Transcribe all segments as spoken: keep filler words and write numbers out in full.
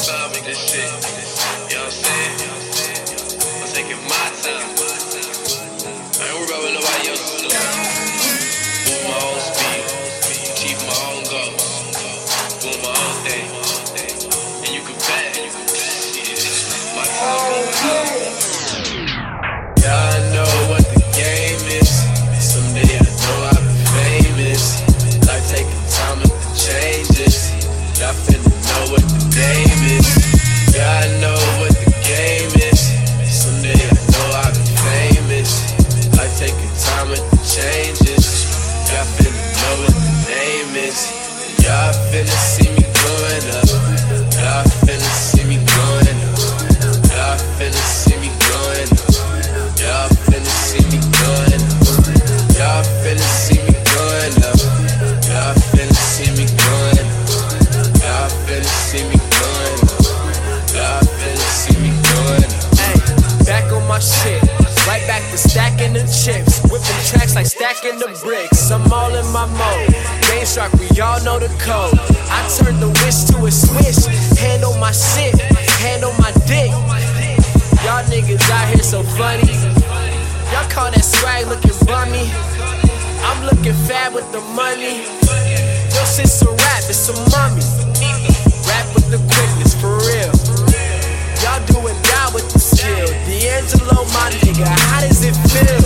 time with this shit. You know what I'm saying? I'm taking my time. I ain't worried about what nobody else is doing. Move my own speed. Achieve my own goals. Doing my own thing. And you can bet. Yeah, my time going up. Yeah, I know what the game is. Someday I know I'll be famous. Life taking time with the changes. Y'all finna know what the game is. Yeah, I know what the game is. Someday I know I'll be famous. Life taking time with the changes. Y'all finna know what the name is. Y'all finna see me going up. Y'all finna see me going up. Y'all finna see me going up. Y'all finna see me going up. Y'all finna see me going up. Y'all finna see me going up. Y'all finna see me going up. Y'all finna see me going up. Hey, back on my shit. Right back to stacking the chips. Whipping tracks like stacking the bricks. I'm all in my mode. Game Shark, we all know the code. I turned the wish to a swish. Hand on my shit. Hand on my dick. Y'all niggas out here so funny. Y'all call that swag looking bummy. I'm looking fat with the money. Yo, shit's a rap, it's a mummy. Rap with the quickness, for real. Y'all doing down with the skill. D'Angelo, my nigga, how does it feel?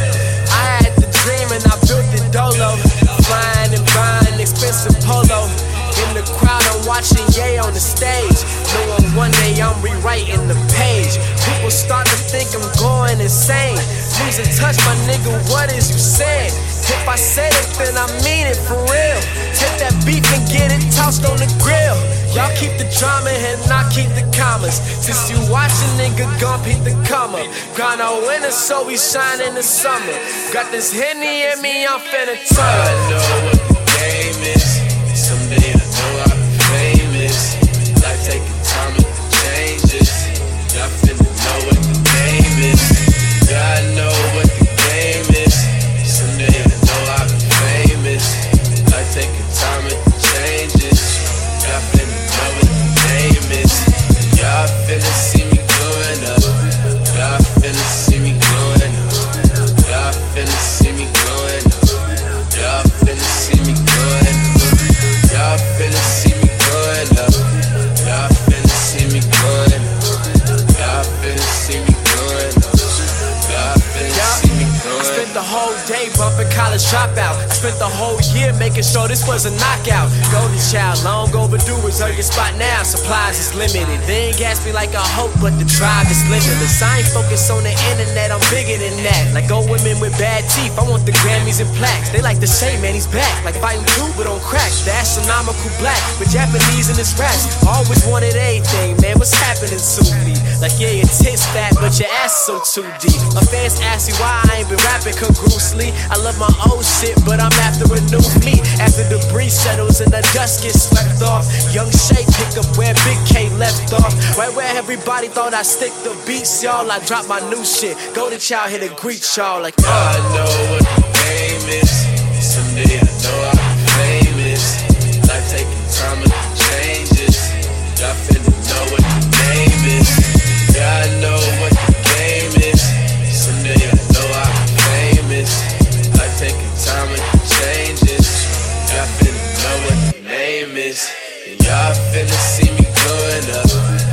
I had the dream and I built the dolo. Flying and buying expensive polo. In the crowd, I'm watching Ye on the stage. Knowing one day I'm rewriting the page. People start to think I'm going insane. Losing touch, my nigga, what is you saying? If I said it, then I mean it for real. Take that beef and get it tossed on the grill. Y'all keep the drama and I keep the commas. Since you watching, nigga, gon' peep the comma. Grind on winter, so we shine in the summer. Got this Henny in me, I'm finna turn. I know what the game is. Someday I know I'll be famous. Life taking time with the changes. Y'all finna know what the game is. Yeah, I know what the game is. Someday I know I'll be famous. Life taking time with the changes. Y'all finna know what the name is. Y'all finna see me going up. Y'all finna see me going up. Y'all finna see me going up. Y'all finna see me going up. Y'all finna see me going up. Y'all finna see me going up. Y'all finna see me going up. Y'all finna see me going up. I spent the whole day bumping college dropout. I spent the whole year making sure this was a knockout. Golden child, long overdue, reserve your spot now. Supplies is limited. They ain't gas me like I hope, but the drive is limitless. I ain't focused on the internet, I'm bigger than that. Like old women with bad teeth, I want the Grammys and plaques. They like to say, man, he's back. Like fighting two, but on crack. The astronomical black, with Japanese in his raps. Always wanted everything, man, what's happening to me? Like, yeah, your tits fat, but your ass so too deep. My fans ask me why I ain't been rapping congruously. I love my old shit, but I'm after a new me. After debris settles and the dust gets swept off, Young Shay pick up where Big K left off. Right where everybody thought I'd stick the beats, y'all. I drop my new shit. Golden Child here to greet y'all like, uh. I know what the game is. Someday I know I'll be famous. Life taking time with the changes. Y'all finna know what the name is. Yeah, I know what the game is. Someday I know I'll be famous. Life taking time with the changes. Y'all finna know what the name is. And y'all finna see me going up.